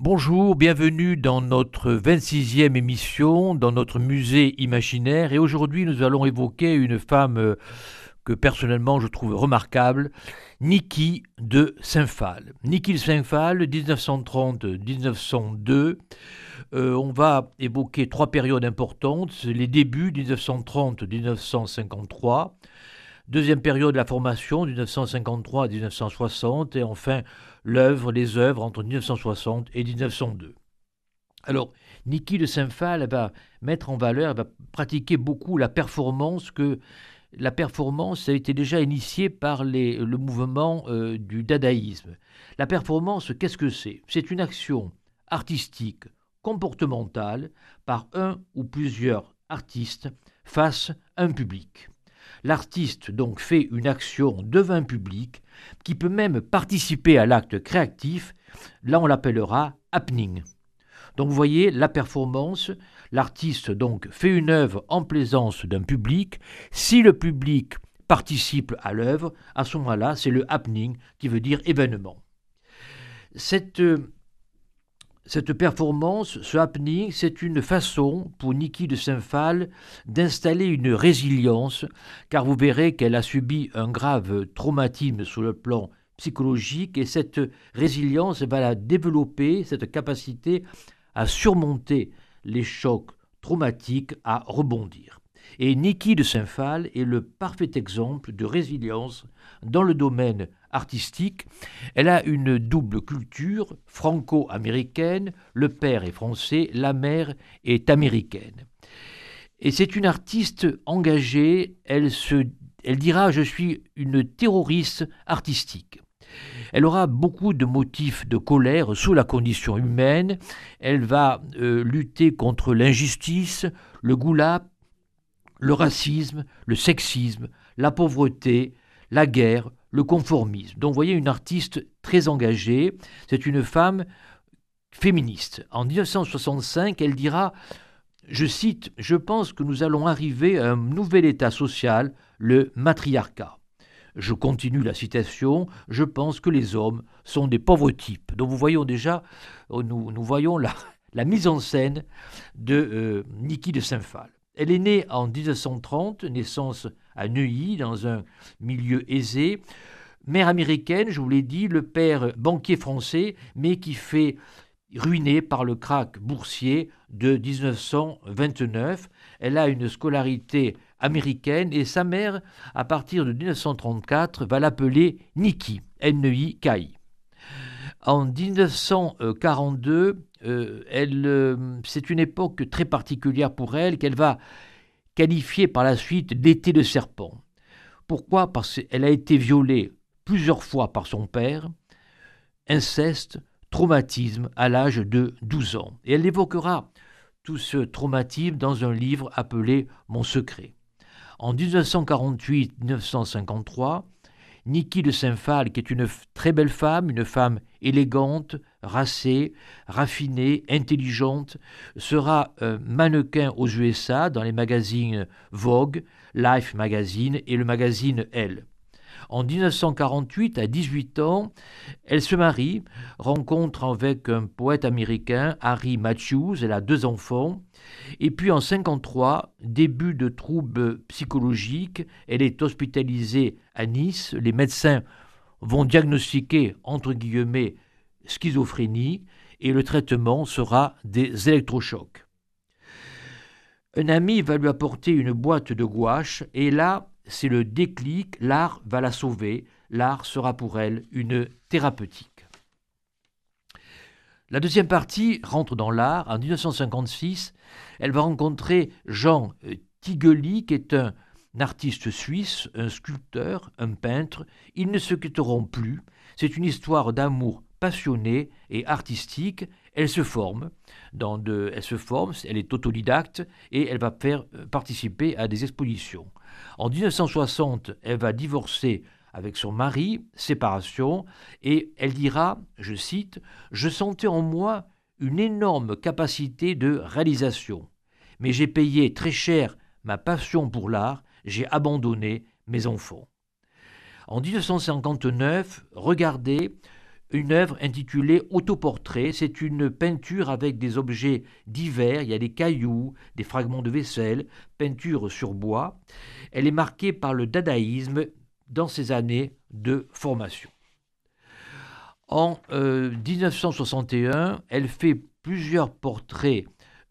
Bonjour, bienvenue dans notre 26e émission, dans notre musée imaginaire. Et aujourd'hui, nous allons évoquer une femme que personnellement je trouve remarquable, Niki de Saint-Phal. Niki de Saint-Phal, 1930-1902. On va évoquer trois périodes importantes. Les débuts, 1930-1953. Deuxième période, la formation, 1953 à 1960. Et enfin, les œuvres entre 1960 et 1902. Alors, Niki de Saint-Phal va mettre en valeur, elle va pratiquer beaucoup la performance a été déjà initiée par le mouvement du dadaïsme. La performance, qu'est-ce que c'est? C'est une action artistique, comportementale, par un ou plusieurs artistes face à un public. L'artiste donc fait une action devant un public qui peut même participer à l'acte créatif. Là, on l'appellera happening. Donc vous voyez, la performance, l'artiste donc fait une œuvre en présence d'un public. Si le public participe à l'œuvre, à ce moment-là, c'est le happening qui veut dire événement. Cette performance, ce happening, c'est une façon pour Niki de Saint-Phal d'installer une résilience, car vous verrez qu'elle a subi un grave traumatisme sur le plan psychologique, et cette résilience va la développer, cette capacité à surmonter les chocs traumatiques, à rebondir. Et Niki de Saint-Phal est le parfait exemple de résilience dans le domaine artistique. Elle a une double culture franco-américaine, le père est français, la mère est américaine. Et c'est une artiste engagée, elle dira « je suis une terroriste artistique ». Elle aura beaucoup de motifs de colère sous la condition humaine. Elle va lutter contre l'injustice, le goulag, le racisme, le sexisme, la pauvreté, la guerre, le conformisme. Donc vous voyez une artiste très engagée. C'est une femme féministe. En 1965, elle dira, je cite, « Je pense que nous allons arriver à un nouvel état social, le matriarcat ». Je continue la citation, « Je pense que les hommes sont des pauvres types ». Donc vous voyons déjà, nous voyons la mise en scène de Niki de Saint-Phal. Elle est née en 1930, naissance à Neuilly, dans un milieu aisé. Mère américaine, je vous l'ai dit, le père banquier français, mais qui fait ruiner par le krach boursier de 1929. Elle a une scolarité américaine et sa mère, à partir de 1934, va l'appeler Niki, N-I-K-I. En 1942, c'est une époque très particulière pour elle qu'elle va qualifier par la suite d'été de serpent. Pourquoi? Parce qu'elle a été violée plusieurs fois par son père, inceste, traumatisme à l'âge de 12 ans. Et elle évoquera tout ce traumatisme dans un livre appelé Mon secret. En 1948-1953, Niki de Saint-Phal, qui est une très belle femme, une femme élégante, racée, raffinée, intelligente, sera mannequin aux USA dans les magazines Vogue, Life Magazine et le magazine Elle. En 1948, à 18 ans, elle se marie, rencontre avec un poète américain, Harry Matthews, elle a 2 enfants. Et puis en 1953, début de troubles psychologiques, elle est hospitalisée à Nice. Les médecins vont diagnostiquer, entre guillemets, schizophrénie, et le traitement sera des électrochocs. Un ami va lui apporter une boîte de gouache, et là, c'est le déclic, l'art va la sauver, l'art sera pour elle une thérapeutique. La deuxième partie rentre dans l'art. En 1956, elle va rencontrer Jean Tinguely, qui est un artiste suisse, un sculpteur, un peintre. Ils ne se quitteront plus. C'est une histoire d'amour passionné et artistique. Elle se forme, elle est autodidacte et elle va faire participer à des expositions. En 1960, elle va divorcer avec son mari, séparation, et elle dira, je cite, « Je sentais en moi une énorme capacité de réalisation, mais j'ai payé très cher ma passion pour l'art, j'ai abandonné mes enfants. » En 1959, regardez, une œuvre intitulée Autoportrait. C'est une peinture avec des objets divers. Il y a des cailloux, des fragments de vaisselle, peinture sur bois. Elle est marquée par le dadaïsme dans ses années de formation. En 1961, elle fait plusieurs portraits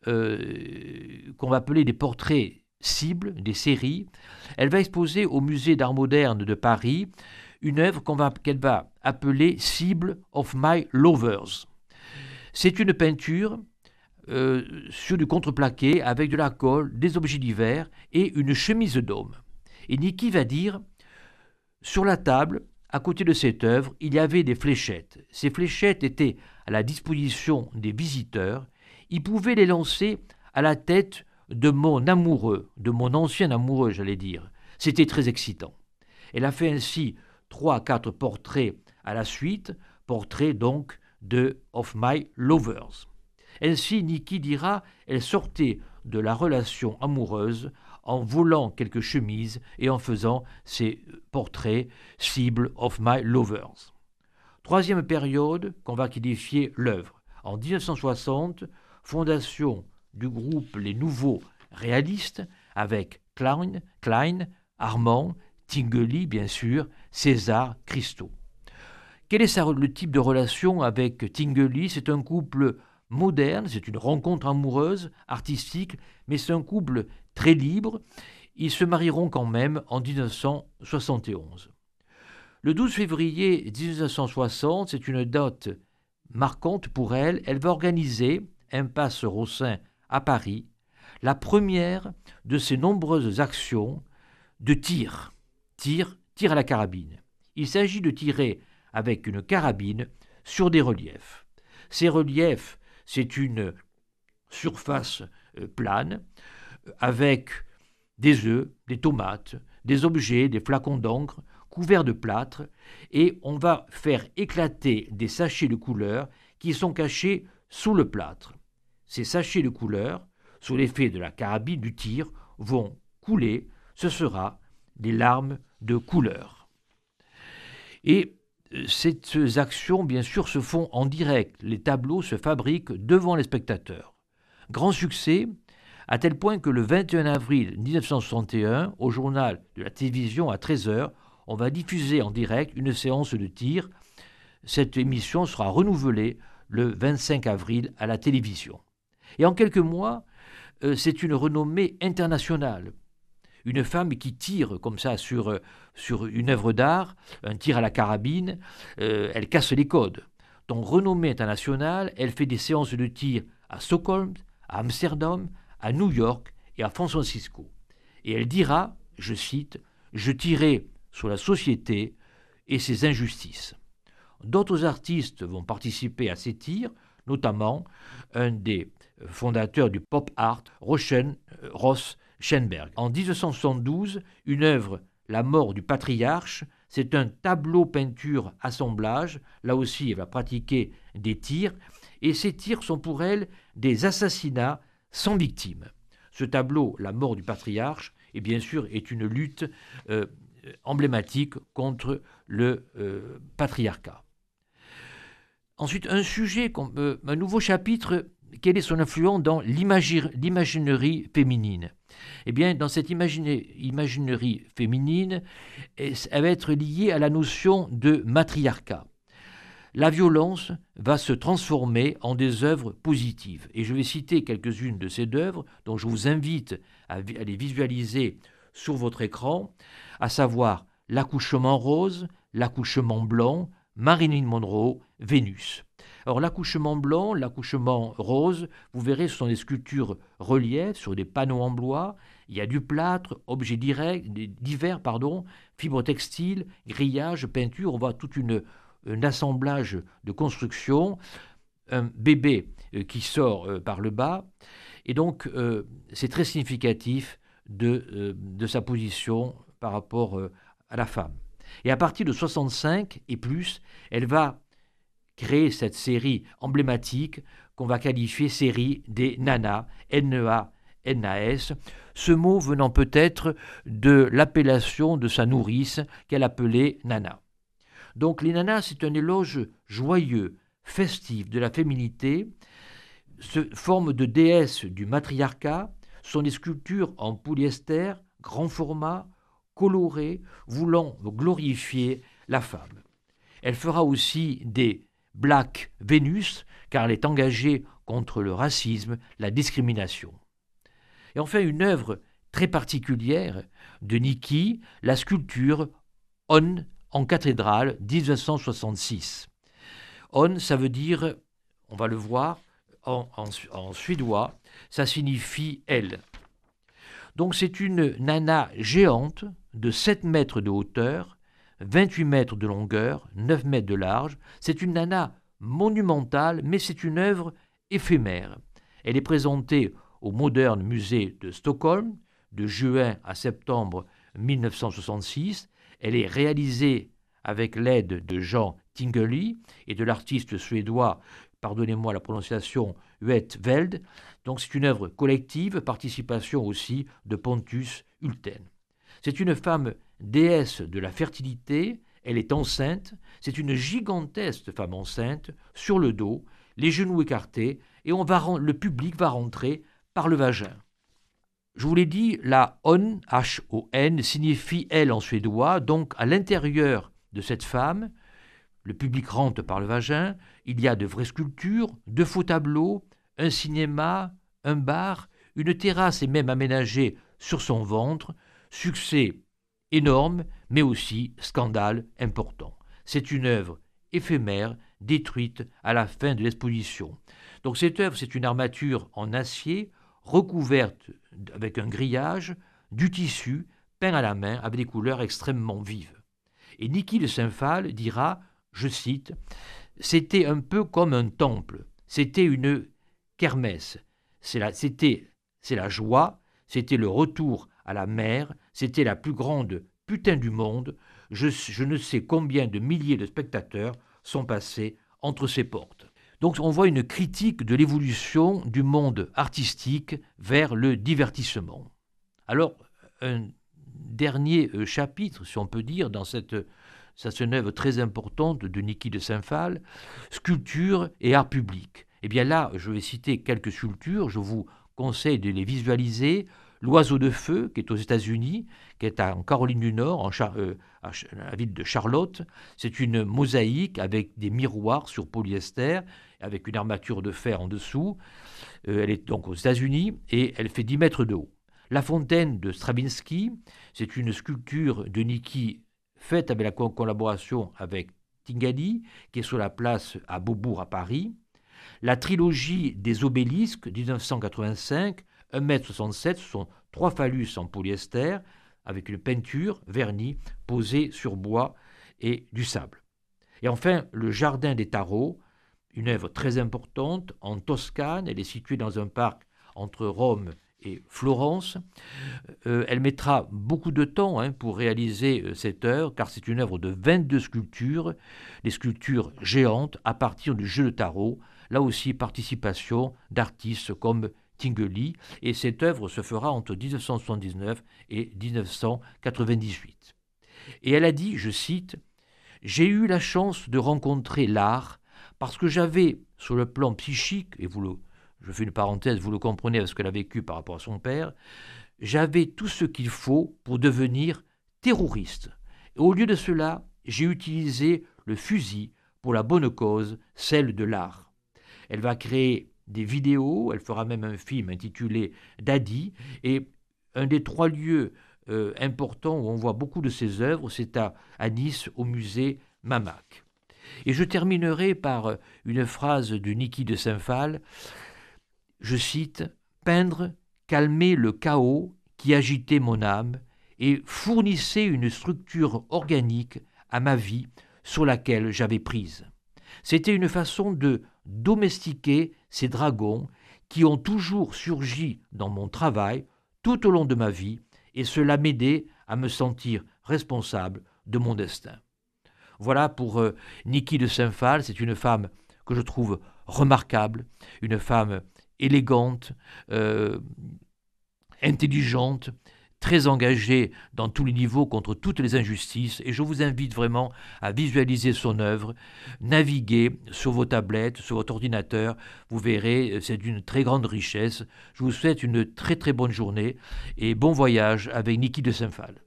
qu'on va appeler des portraits cibles, des séries. Elle va exposer au musée d'art moderne de Paris une œuvre qu'elle va appeler Cible of My Lovers. C'est une peinture sur du contreplaqué avec de la colle, des objets divers et une chemise d'homme. Et Niki va dire, sur la table, à côté de cette œuvre, il y avait des fléchettes. Ces fléchettes étaient à la disposition des visiteurs. Ils pouvaient les lancer à la tête de mon amoureux, de mon ancien amoureux, j'allais dire. C'était très excitant. Elle a fait ainsi 3 à 4 portraits à la suite, portraits donc of My Lovers. Ainsi, Niki dira, elle sortait de la relation amoureuse en volant quelques chemises et en faisant ces portraits cibles of my lovers. Troisième période qu'on va qualifier l'œuvre. En 1960, fondation du groupe Les Nouveaux Réalistes avec Klein, Armand, Tinguely, bien sûr, César, Christo. Quel est le type de relation avec Tinguely? C'est un couple moderne, c'est une rencontre amoureuse, artistique, mais c'est un couple très libre. Ils se marieront quand même en 1971. Le 12 février 1960, c'est une date marquante pour elle. Elle va organiser, impasse Rossin à Paris, la première de ses nombreuses actions de tir à la carabine. Il s'agit de tirer avec une carabine sur des reliefs. Ces reliefs, c'est une surface plane avec des œufs, des tomates, des objets, des flacons d'encre couverts de plâtre, et on va faire éclater des sachets de couleur qui sont cachés sous le plâtre. Ces sachets de couleur, sous l'effet de la carabine du tir, vont couler. Ce sera des larmes de couleur. Et ces actions, bien sûr, se font en direct. Les tableaux se fabriquent devant les spectateurs. Grand succès, à tel point que le 21 avril 1961, au journal de la télévision à 13h, on va diffuser en direct une séance de tir. Cette émission sera renouvelée le 25 avril à la télévision. Et en quelques mois, c'est une renommée internationale. Une femme qui tire comme ça sur une œuvre d'art, un tir à la carabine, elle casse les codes. Donc renommée internationale, elle fait des séances de tir à Stockholm, à Amsterdam, à New York et à San Francisco. Et elle dira, je cite, « Je tirais sur la société et ses injustices ». D'autres artistes vont participer à ces tirs, notamment un des fondateurs du pop art, Ross Schenberg. En 1972, une œuvre, La mort du patriarche, c'est un tableau-peinture assemblage. Là aussi, elle va pratiquer des tirs, et ces tirs sont pour elle des assassinats sans victime. Ce tableau, La mort du patriarche, et bien sûr, est une lutte emblématique contre le patriarcat. Ensuite, un nouveau chapitre, quelle est son influence dans l'imaginerie féminine? Eh bien, dans cette imaginerie féminine, elle va être liée à la notion de matriarcat. La violence va se transformer en des œuvres positives. Et je vais citer quelques-unes de ces œuvres, dont je vous invite à les visualiser sur votre écran, à savoir L'accouchement rose, L'accouchement blanc, Marilyn Monroe, Vénus. Alors l'accouchement blanc, l'accouchement rose, vous verrez, ce sont des sculptures reliefs sur des panneaux en bois. Il y a du plâtre, objets divers, fibres textiles, grillages, peinture. On voit tout un assemblage de construction, un bébé qui sort par le bas. Et donc c'est très significatif de sa position par rapport à la femme. Et à partir de 65 et plus, elle va créer cette série emblématique qu'on va qualifier série des nanas, N-E-A-N-A-S, ce mot venant peut-être de l'appellation de sa nourrice qu'elle appelait Nana. Donc les nanas, c'est un éloge joyeux, festif de la féminité. Forme de déesse du matriarcat, sont des sculptures en polyester, grand format, colorées, voulant glorifier la femme. Elle fera aussi des Black Vénus, car elle est engagée contre le racisme, la discrimination. Et enfin, une œuvre très particulière de Niki, la sculpture On en cathédrale 1966. On, ça veut dire, on va le voir, en suédois, ça signifie elle. Donc c'est une nana géante de 7 mètres de hauteur, 28 mètres de longueur, 9 mètres de large. C'est une nana monumentale, mais c'est une œuvre éphémère. Elle est présentée au Modern Musée de Stockholm de juin à septembre 1966. Elle est réalisée avec l'aide de Jean Tinguely et de l'artiste suédois, pardonnez-moi la prononciation, Huet Veld. Donc c'est une œuvre collective, participation aussi de Pontus Hulten. C'est une femme déesse de la fertilité, elle est enceinte, c'est une gigantesque femme enceinte, sur le dos, les genoux écartés, et le public va rentrer par le vagin. Je vous l'ai dit, la On, H-O-N, signifie elle en suédois, donc à l'intérieur de cette femme, le public rentre par le vagin, il y a de vraies sculptures, de faux tableaux, un cinéma, un bar, une terrasse est même aménagée sur son ventre, succès énorme, mais aussi scandale important. C'est une œuvre éphémère, détruite à la fin de l'exposition. Donc cette œuvre, c'est une armature en acier, recouverte avec un grillage, du tissu, peint à la main, avec des couleurs extrêmement vives. Et Niki de Saint-Phal dira, je cite, « C'était un peu comme un temple, c'était une kermesse, c'est la joie, c'était le retour à la mer, c'était la plus grande putain du monde, je ne sais combien de milliers de spectateurs sont passés entre ces portes. » Donc on voit une critique de l'évolution du monde artistique vers le divertissement. Alors, un dernier chapitre, si on peut dire, dans cette œuvre très importante de Niki de Saint-Phal, sculpture et art public. Eh bien là, je vais citer quelques sculptures, je vous conseille de les visualiser. L'oiseau de feu, qui est aux États-Unis, qui est en Caroline du Nord, à la ville de Charlotte. C'est une mosaïque avec des miroirs sur polyester, avec une armature de fer en dessous. Elle est donc aux États-Unis et elle fait 10 mètres de haut. La fontaine de Stravinsky, c'est une sculpture de Niki faite avec la collaboration avec Tinguely, qui est sur la place à Beaubourg à Paris. La trilogie des obélisques, 1985, 1,67 m, ce sont 3 phallus en polyester, avec une peinture vernie posée sur bois et du sable. Et enfin, le Jardin des Tarots, une œuvre très importante en Toscane, elle est située dans un parc entre Rome et Florence. Elle mettra beaucoup de temps pour réaliser cette œuvre, car c'est une œuvre de 22 sculptures, des sculptures géantes à partir du jeu de tarot, là aussi participation d'artistes comme Tinguely, et cette œuvre se fera entre 1979 et 1998. Et elle a dit, je cite, « J'ai eu la chance de rencontrer l'art parce que j'avais, sur le plan psychique, et je fais une parenthèse, vous le comprenez avec ce qu'elle a vécu par rapport à son père, j'avais tout ce qu'il faut pour devenir terroriste. Et au lieu de cela, j'ai utilisé le fusil pour la bonne cause, celle de l'art. » Elle va créer des vidéos, elle fera même un film intitulé Daddy, et un des 3 lieux importants où on voit beaucoup de ses œuvres, c'est à Nice, au musée Mamac. Et je terminerai par une phrase de Niki de Saint-Phal, je cite, « Peindre calmait le chaos qui agitait mon âme et fournissait une structure organique à ma vie sur laquelle j'avais prise. C'était une façon de domestiquer ces dragons qui ont toujours surgi dans mon travail tout au long de ma vie, et cela m'aidait à me sentir responsable de mon destin. » Voilà pour Niki de Saint-Phal, c'est une femme que je trouve remarquable, une femme élégante, intelligente, très engagée dans tous les niveaux contre toutes les injustices, et je vous invite vraiment à visualiser son œuvre, naviguer sur vos tablettes, sur votre ordinateur, vous verrez, c'est d'une très grande richesse. Je vous souhaite une très très bonne journée et bon voyage avec Niki de Saint-Phal.